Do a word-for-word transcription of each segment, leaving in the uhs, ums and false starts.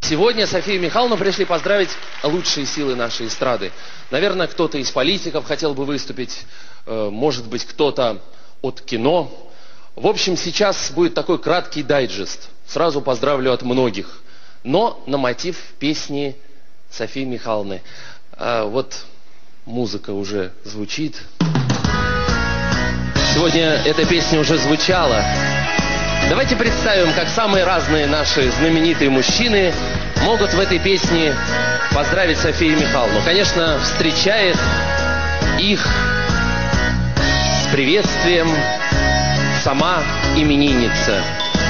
Сегодня Софию Михайловну пришли поздравить лучшие силы нашей эстрады. Наверное, кто-то из политиков хотел бы выступить, может быть, кто-то от кино. В общем, сейчас будет такой краткий дайджест. Сразу поздравлю от многих. Но на мотив песни Софии Михайловны. А вот музыка уже звучит. Сегодня эта песня уже звучала. Давайте представим, как самые разные наши знаменитые мужчины могут в этой песне поздравить Софию Михайловну. Конечно, встречает их с приветствием сама именинница.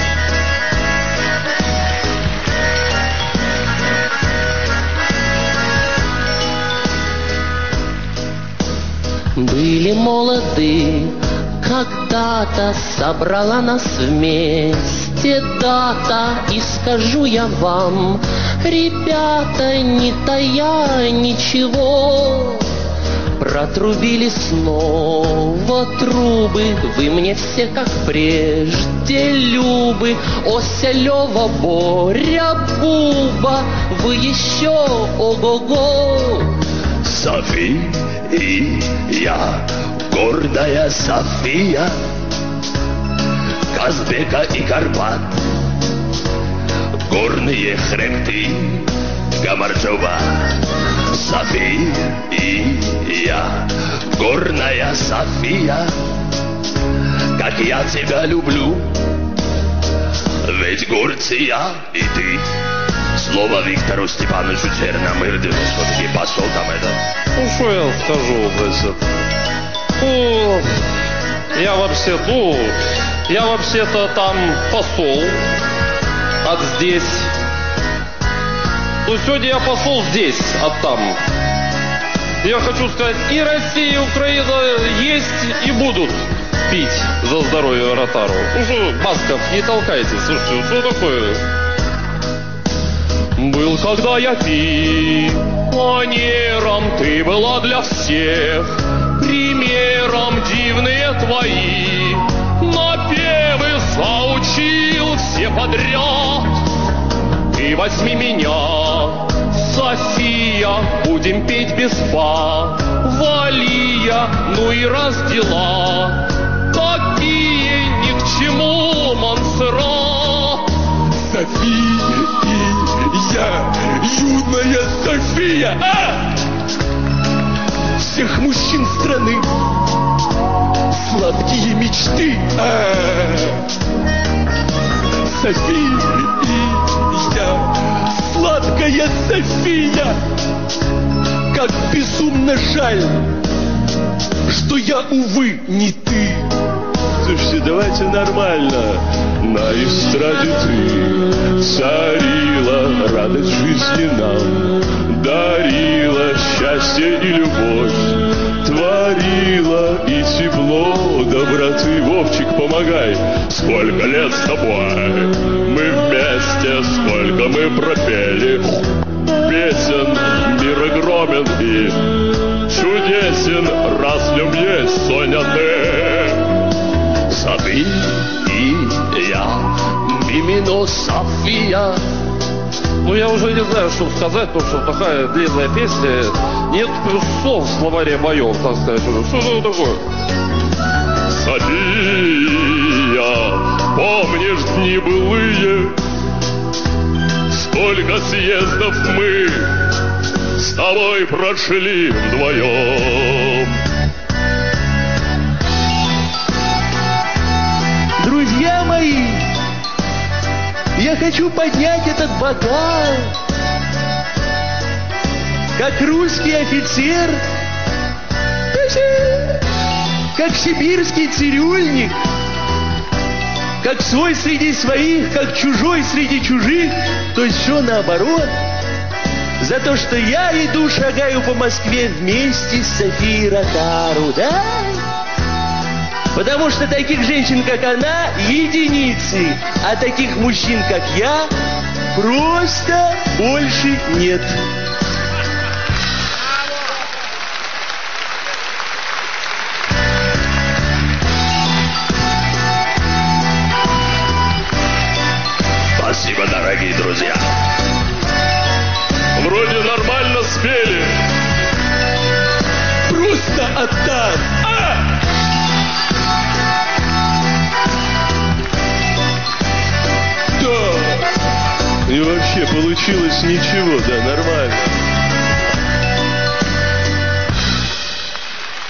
Были молоды, когда-то собрала нас вместе дата, и скажу я вам, ребята, не тая ничего, протрубили снова трубы, вы мне все как прежде любы, Ося, Лёва, Боря, Буба, вы еще ого-го. София, гордая София, Казбека и Карпат, горные хребты Гамарджова. София, горная София, как я тебя люблю, ведь горцы я и ты. Слово Виктору Степановичу Черномырдину, все-таки посол там это. Ну, что я скажу, значит? Ну, я вообще, ну, я вообще-то там посол, от здесь. Ну, сегодня я посол здесь, от там. Я хочу сказать, и Россия, и Украина есть и будут пить за здоровье Ротару. Ну что, Басков, не толкайтесь, слушайте, что такое? Был, когда я пионером, ты была для всех примером, дивные твои напевы заучил все подряд. Ты возьми меня, София, будем петь без повалия, ну и раз дела такие ни к чему, Монсеррат. София, я, юная София, а! Всех мужчин страны сладкие мечты, а! София, сладкая София, как безумно жаль, что я, увы, не ты. Слушайте, давайте нормально. На эстраде ты царила, радость жизни нам дарила, счастье и любовь творила, и тепло доброты. Вовчик, помогай. Сколько лет с тобой мы вместе, сколько мы пропели песен, мир огромен и чудесен, раз в нем есть Соня ты. София, именно София. Ну, я уже не знаю, что сказать, потому что такая длинная песня. Нет слов в словаре моем, так сказать. Что это такое? София, помнишь дни былые? Сколько съездов мы с тобой прошли вдвоем. Друзья мои, я хочу поднять этот бокал, как русский офицер, как сибирский цирюльник, как свой среди своих, как чужой среди чужих, то есть все наоборот, за то, что я иду, шагаю по Москве вместе с Софией Ротару, да? Потому что таких женщин, как она, единицы, а таких мужчин, как я, просто больше нет. Спасибо, дорогие друзья. Вроде нормально спели. Просто отдам. А! Да. И вообще получилось ничего, да, нормально.